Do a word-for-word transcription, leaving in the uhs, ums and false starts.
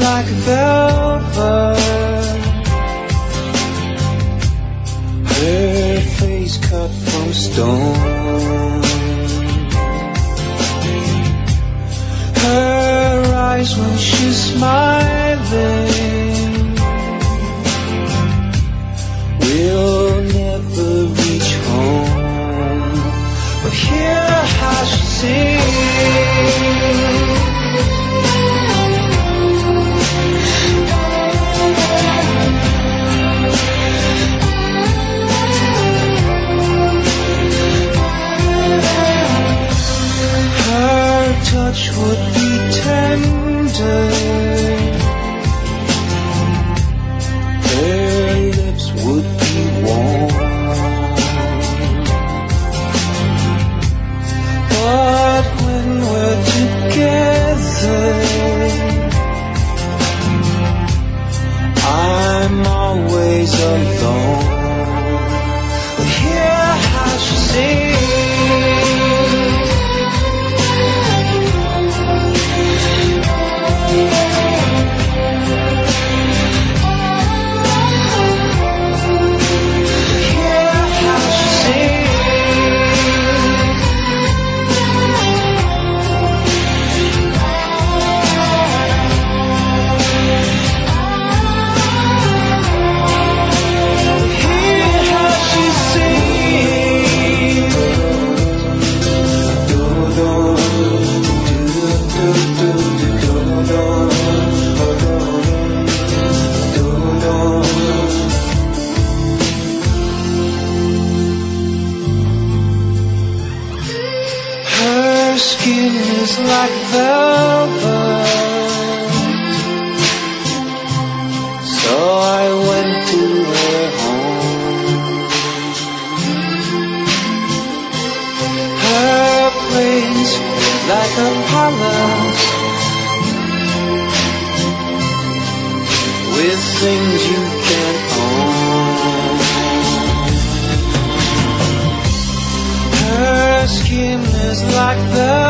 like velvet. Her face cut from stone. Her eyes when she's smiling will never reach home. But hear how she sings. Touch would be tender. Her lips would be warm. But when we're together, I'm always alone. But hear how she sings. Like velvet, so I went to her home. Her place was like a palace with things you can't own. Her skin is like velvet,